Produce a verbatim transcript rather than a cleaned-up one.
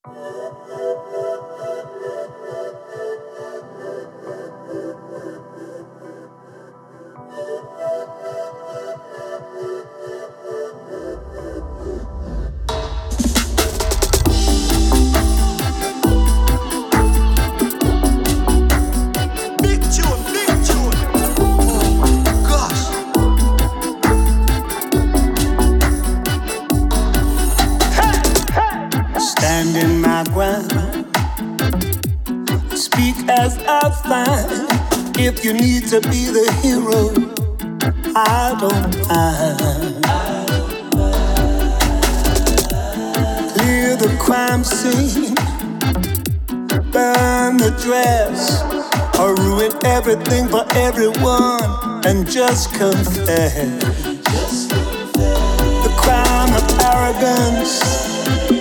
Standing my ground, speak as I find. If you need to be the hero, I don't mind. Clear the crime scene, burn the dress, or ruin everything for everyone, and just confess the crime of arrogance.